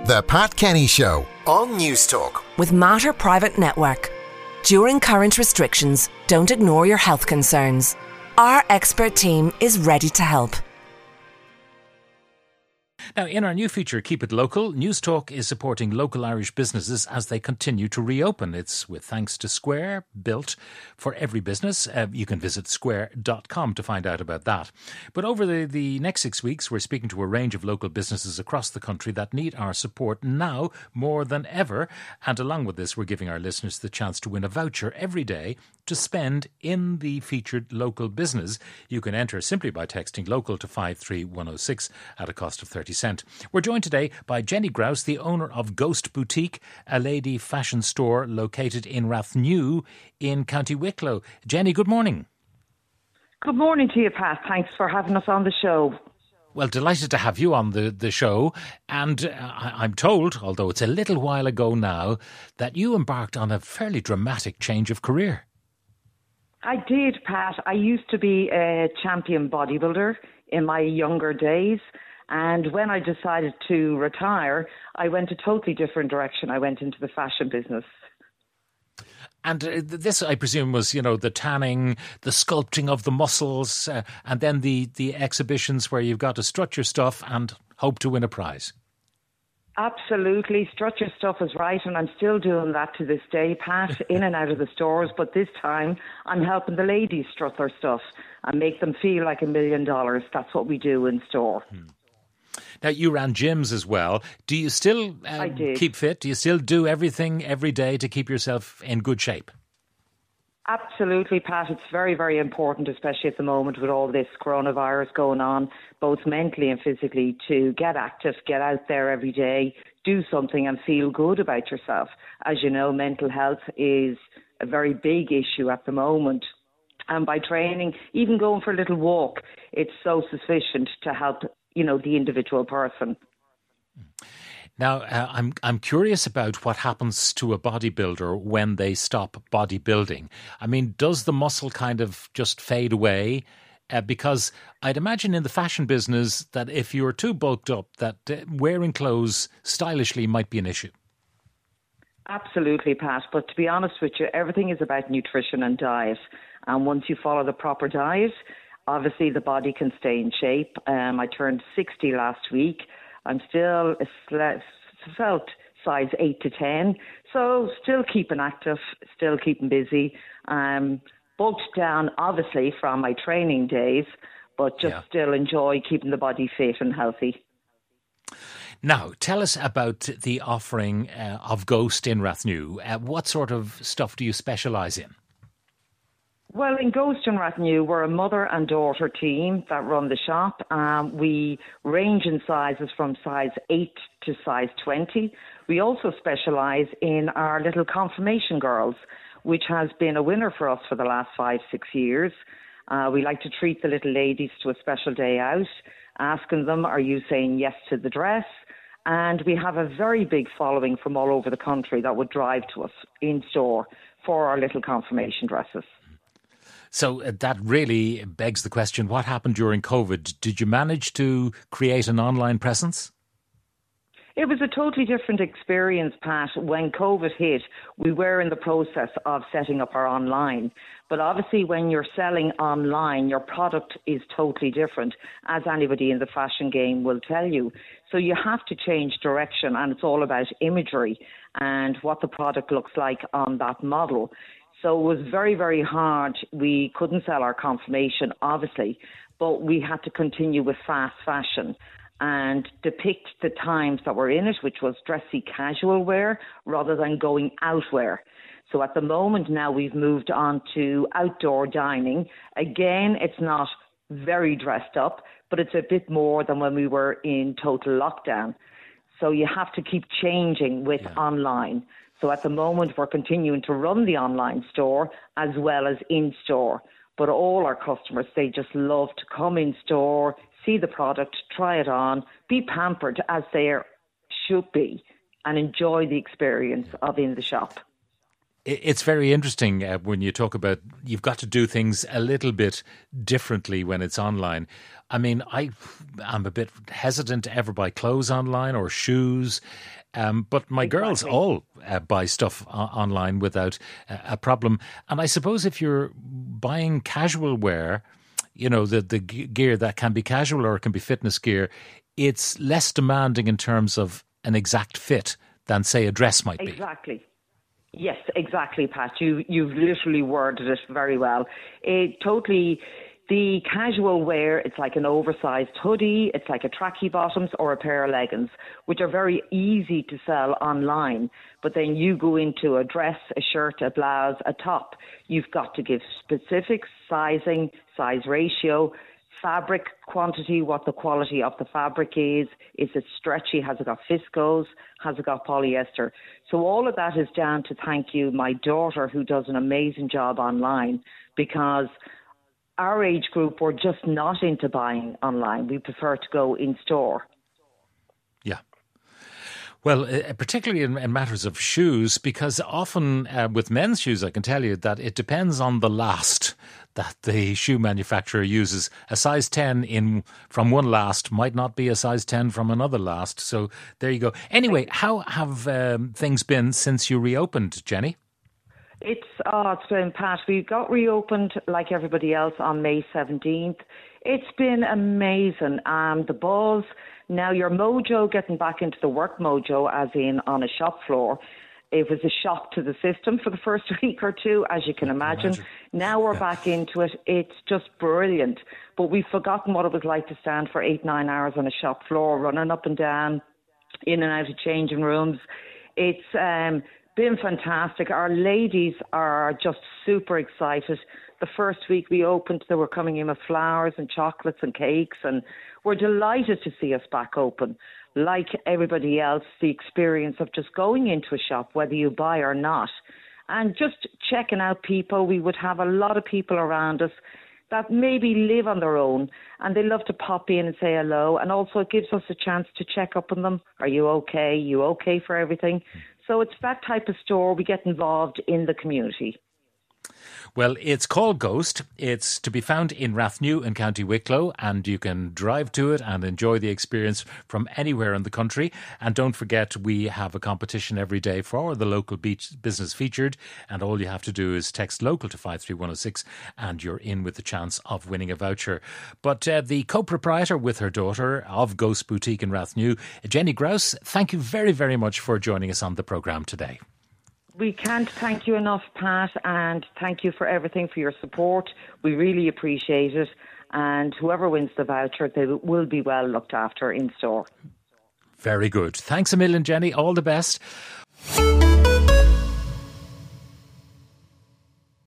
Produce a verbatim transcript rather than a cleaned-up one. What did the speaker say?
The Pat Kenny Show on News Talk. With Mater Private Network. During current restrictions, don't ignore your health concerns. Our expert team is ready to help. Now, in our new feature, Keep It Local, News Talk is supporting local Irish businesses as they continue to reopen. It's with thanks to Square, built for every business. Uh, you can visit square dot com to find out about that. But over the, the next six weeks, we're speaking to a range of local businesses across the country that need our support now more than ever. And along with this, we're giving our listeners the chance to win a voucher every day to spend in the featured local business. You can enter simply by texting local to five three one oh six at a cost of thirty cents. We're joined today by Jenny Grouse, the owner of Ghost Boutique, a lady fashion store located in Rathnew in County Wicklow. Jenny, good morning. Good morning to you, Pat. Thanks for having us on the show. Well, delighted to have you on the, the show. And uh, I'm told, although it's a little while ago now, that you embarked on a fairly dramatic change of career. I did, Pat. I used to be a champion bodybuilder in my younger days. And when I decided to retire, I went a totally different direction. I went into the fashion business. And uh, this, I presume, was, you know, the tanning, the sculpting of the muscles, uh, and then the, the exhibitions where you've got to strut your stuff and hope to win a prize. Absolutely. Strut your stuff is right, and I'm still doing that to this day, Pat, in and out of the stores. But this time, I'm helping the ladies strut their stuff and make them feel like a million dollars. That's what we do in store. Hmm. Now, you ran gyms as well. Do you still um, keep fit? Do you still do everything every day to keep yourself in good shape? Absolutely, Pat. It's very, very important, especially at the moment with all this coronavirus going on, both mentally and physically, to get active, get out there every day, do something and feel good about yourself. As you know, mental health is a very big issue at the moment. And by training, even going for a little walk, it's so sufficient to help, you know, the individual person. Now, uh, I'm I'm curious about what happens to a bodybuilder when they stop bodybuilding. I mean, does the muscle kind of just fade away? Uh, because I'd imagine in the fashion business that if you're too bulked up, that uh, wearing clothes stylishly might be an issue. Absolutely, Pat. But to be honest with you, everything is about nutrition and diet. And once you follow the proper diet, obviously the body can stay in shape. Um, I turned sixty last week. I'm still a felt size eight to ten, so still keeping active, still keeping busy. Um, bulked down, obviously, from my training days, but just yeah. still enjoy keeping the body fit and healthy. Now, tell us about the offering uh, of Ghost in Rathnew. Uh, what sort of stuff do you specialise in? Well, in Ghost in Rathnew, we're a mother and daughter team that run the shop. Um, we range in sizes from size eight to size twenty. We also specialise in our little confirmation girls, which has been a winner for us for the last five, six years. Uh, we like to treat the little ladies to a special day out, asking them, are you saying yes to the dress? And we have a very big following from all over the country that would drive to us in store for our little confirmation dresses. So uh, that really begs the question, what happened during COVID? Did you manage to create an online presence? It was a totally different experience, Pat. When COVID hit, we were in the process of setting up our online. But obviously when you're selling online, your product is totally different, as anybody in the fashion game will tell you. So you have to change direction, and it's all about imagery and what the product looks like on that model. So it was very, very hard. We couldn't sell our confirmation, obviously, but we had to continue with fast fashion and depict the times that were in it, which was dressy casual wear rather than going out wear. So at the moment now we've moved on to outdoor dining. Again, it's not very dressed up, but it's a bit more than when we were in total lockdown. So you have to keep changing with yeah. online. So at the moment, we're continuing to run the online store as well as in-store. But all our customers, they just love to come in-store, see the product, try it on, be pampered as they should be, and enjoy the experience of in the shop. It's very interesting uh, when you talk about you've got to do things a little bit differently when it's online. I mean, I, I'm a bit hesitant to ever buy clothes online or shoes, um, but my exactly. girls all uh, buy stuff o- online without uh, a problem. And I suppose if you're buying casual wear, you know, the, the gear that can be casual or it can be fitness gear, it's less demanding in terms of an exact fit than, say, a dress might be. Exactly. Yes, exactly, Pat. You, you've literally worded it very well. It totally, the casual wear, it's like an oversized hoodie, it's like a tracky bottoms or a pair of leggings, which are very easy to sell online. But then you go into a dress, a shirt, a blouse, a top. You've got to give specific sizing, size ratio, fabric quantity, what the quality of the fabric is. Is it stretchy? Has it got viscose? Has it got polyester? So all of that is down to thank you, my daughter, who does an amazing job online, because our age group, we're just not into buying online. We prefer to go in store. Yeah. Well, uh, particularly in, in matters of shoes, because often uh, with men's shoes, I can tell you that it depends on the last that the shoe manufacturer uses. A size ten in from one last might not be a size ten from another last. So there you go. Anyway, how have um, things been since you reopened, Jenny? It's, oh, it's been, Pat, we got reopened like everybody else on May seventeenth. It's been amazing. Um, the buzz, now your mojo, getting back into the work mojo, as in on a shop floor. It was a shock to the system for the first week or two, as you can imagine. imagine. Now we're yeah. back into it. It's just brilliant. But we've forgotten what it was like to stand for eight, nine hours on a shop floor, running up and down, in and out of changing rooms. It's um, been fantastic. Our ladies are just super excited. The first week we opened, they were coming in with flowers and chocolates and cakes, and we're delighted to see us back open. Like everybody else, the experience of just going into a shop, whether you buy or not, and just checking out people. We would have a lot of people around us that maybe live on their own, and they love to pop in and say hello. And also it gives us a chance to check up on them. Are you okay? You okay for everything? So it's that type of store. We get involved in the community. Well, it's called Ghost. It's to be found in Rathnew in County Wicklow, and you can drive to it and enjoy the experience from anywhere in the country. And don't forget, we have a competition every day for the local beach business featured, and all you have to do is text local to five three one oh six and you're in with the chance of winning a voucher. But uh, the co-proprietor with her daughter of Ghost Boutique in Rathnew, Jenny Grouse, thank you very, very much for joining us on the programme today. We can't thank you enough, Pat, and thank you for everything, for your support. We really appreciate it. And whoever wins the voucher, they will be well looked after in store. Very good. Thanks a million, Jenny. All the best.